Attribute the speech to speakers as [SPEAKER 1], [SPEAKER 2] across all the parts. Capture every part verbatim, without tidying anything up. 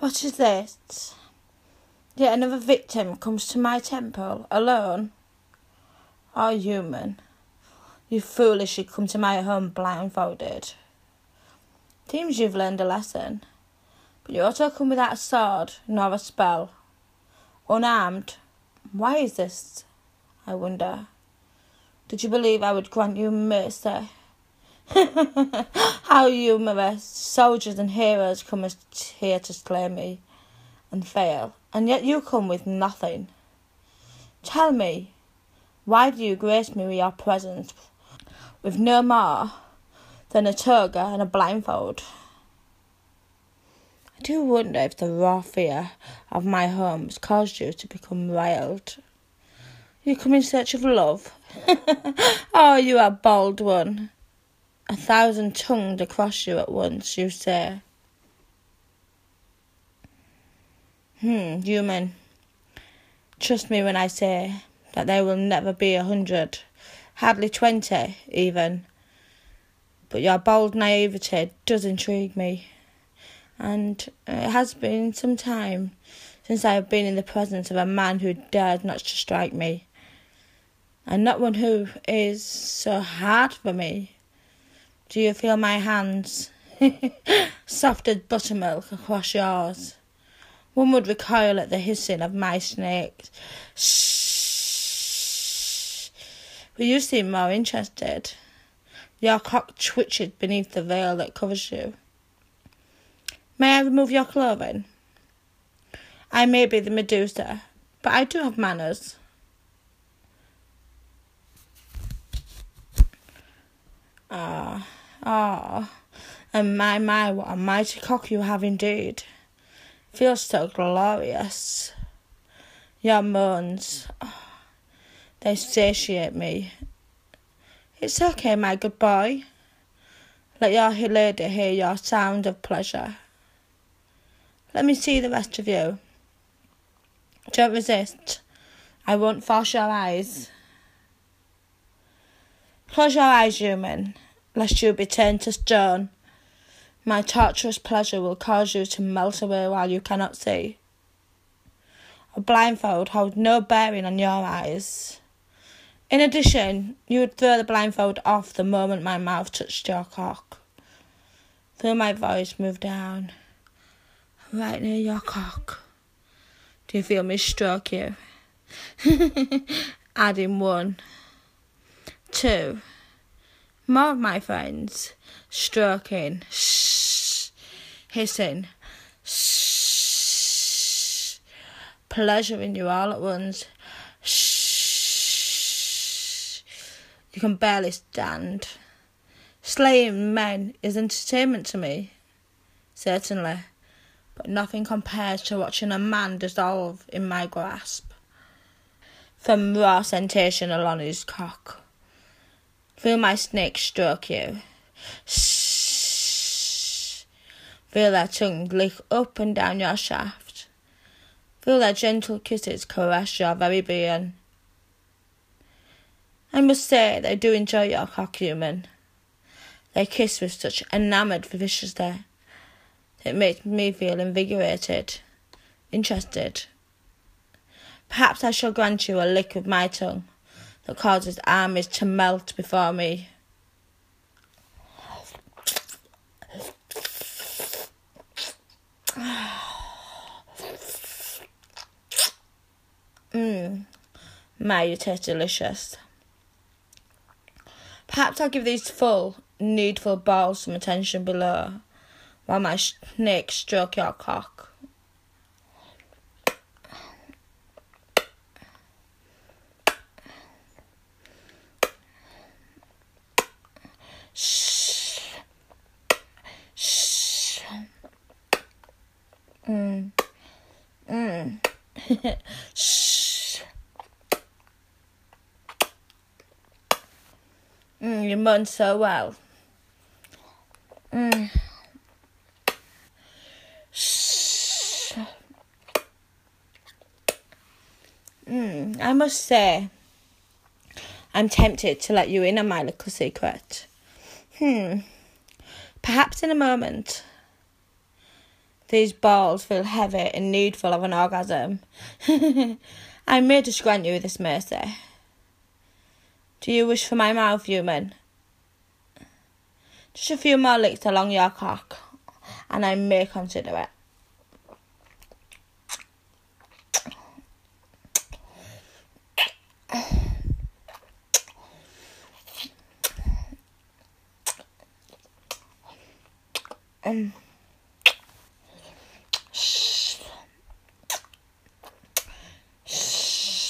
[SPEAKER 1] What is this? Yet another victim comes to my temple, alone? Oh, human, you foolishly come to my home blindfolded. Seems you've learned a lesson, but you also come without a sword nor a spell. Unarmed. Why is this, I wonder? Did you believe I would grant you mercy? How humorous. Soldiers and heroes come here to slay me and fail, and yet you come with nothing. Tell me, why do you grace me with your presence with no more than a toga and a blindfold? I do wonder if the raw fear of my home has caused you to become wild. You come in search of love? Oh, you are bold one. A thousand tongues across you at once, you say. Hmm, human. Trust me when I say that there will never be a hundred, hardly twenty even. But your bold naivety does intrigue me, and it has been some time since I have been in the presence of a man who dared not to strike me, and not one who is so hard for me. Do you feel my hands, soft as buttermilk, across yours? One would recoil at the hissing of my snakes. Shh. But you seem more interested. Your cock twitches beneath the veil that covers you. May I remove your clothing? I may be the Medusa, but I do have manners. Ah, ah, and my, my, what a mighty cock you have indeed. Feels so glorious. Your moans, oh, they satiate me. It's okay, my good boy. Let your lady hear your sound of pleasure. Let me see the rest of you. Don't resist. I won't force your eyes. Close your eyes, human, lest you be turned to stone. My torturous pleasure will cause you to melt away while you cannot see. A blindfold holds no bearing on your eyes. In addition, you would throw the blindfold off the moment my mouth touched your cock. Feel my voice move down, right near your cock. Do you feel me stroke you? Adding one, two, more of my friends, stroking, shh, hissing, shh, pleasuring you all at once, shh. You can barely stand. Slaying men is entertainment to me, certainly, but nothing compares to watching a man dissolve in my grasp. From raw sensation along his cock. Feel my snake stroke you. Shh. Feel their tongue lick up and down your shaft. Feel their gentle kisses caress your very being. I must say they do enjoy your cock, human. They kiss with such enamoured viciousness. It makes me feel invigorated, interested. Perhaps I shall grant you a lick with my tongue that causes armies to melt before me. Mmm, my, you taste delicious. Perhaps I'll give these full, needful balls some attention below, while my snake stroke your cock. Shh. Shh. Mm. Mm. Shh. Mm, you moan so well. Mm. Shh. Mm, I must say, I'm tempted to let you in on my little secret. Hmm. Perhaps in a moment. These balls feel heavy and needful of an orgasm. I may just grant you this mercy. Do you wish for my mouth, human? Just a few more licks along your cock, and I may consider it. Um. Shh. Shh.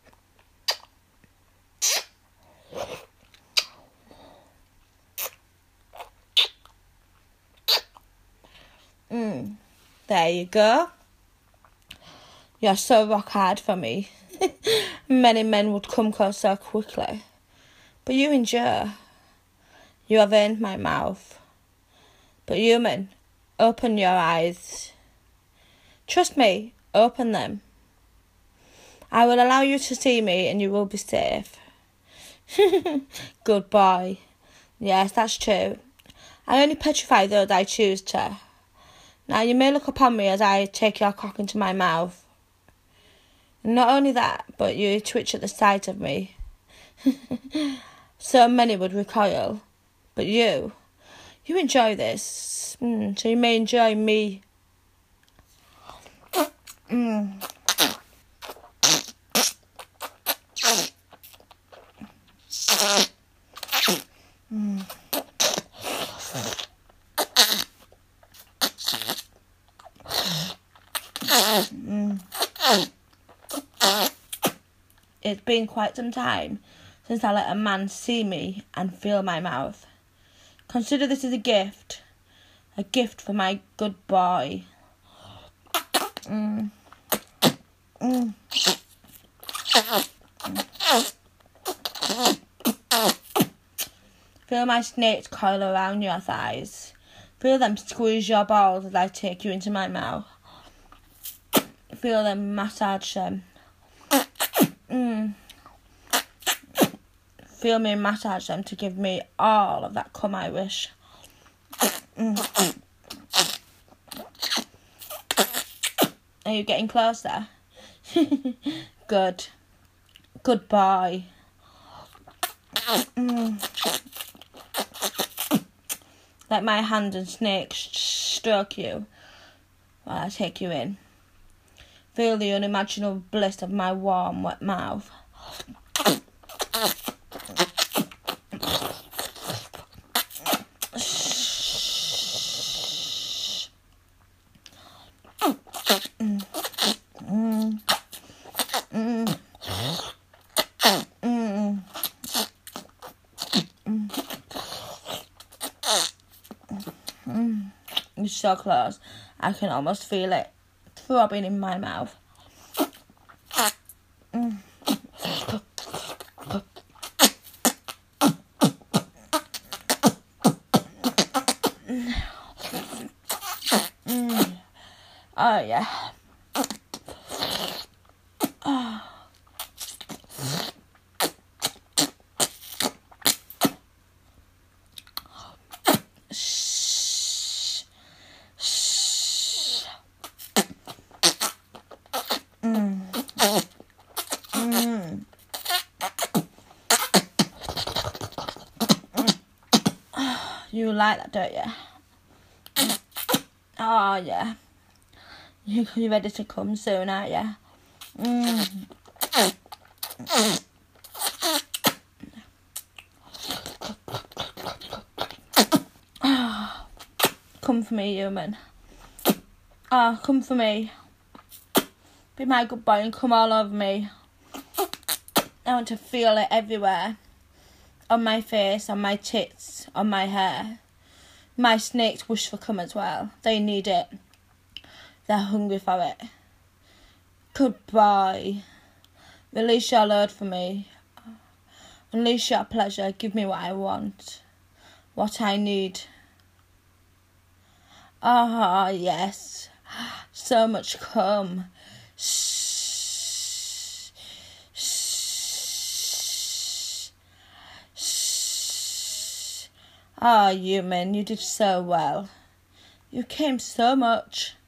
[SPEAKER 1] Mm. There you go. You're so rock hard for me. Many men would come close so quickly, but you endure. You have earned my mouth. But human, open your eyes. Trust me, open them. I will allow you to see me and you will be safe. Good boy. Yes, that's true. I only petrify those I choose to. Now you may look upon me as I take your cock into my mouth. And not only that, but you twitch at the sight of me. So many would recoil. But you... You enjoy this, mm, so you may enjoy me. Mm. Mm. Mm. It's been quite some time since I let a man see me and feel my mouth. Consider this as a gift. A gift for my good boy. Mm. Mm. Feel my snakes coil around your thighs. Feel them squeeze your balls as I take you into my mouth. Feel them massage them. Mm. Feel me massage them to give me all of that cum I wish. Mm. Are you getting closer? Good. Good boy. Mm. Let my hand and snake stroke you while I take you in. Feel the unimaginable bliss of my warm, wet mouth. Mm. Mm. Mm. Mm. Mm. You're so close. I can almost feel it throbbing in my mouth. Mm. Mm. Oh yeah. Oh. Shh. Shh. Mm. Mm. You like that, don't you? Oh yeah. You you ready to come soon, aren't you? Mm. Come for me, human. Oh, come for me. Be my good boy and come all over me. I want to feel it everywhere. On my face, on my tits, on my hair. My snakes wish for cum as well. They need it. They're hungry for it. Good boy. Release your load for me. Unleash your pleasure. Give me what I want. What I need. Ah, oh, yes. So much cum. Shh. Shh. Shh. Ah, oh, human, you did so well. You came so much.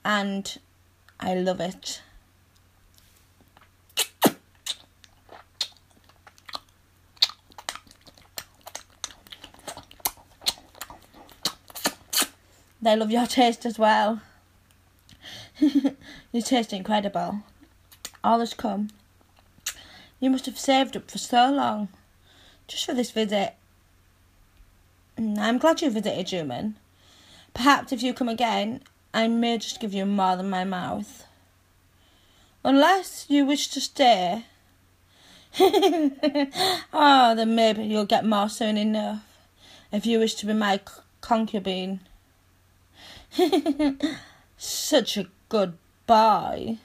[SPEAKER 1] and I love it. They love your taste as well. You taste incredible. All has come. You must have saved up for so long, just for this visit. I'm glad you visited, human. Perhaps if you come again, I may just give you more than my mouth. Unless you wish to stay. Oh, then maybe you'll get more soon enough, if you wish to be my c- concubine. Such a good boy.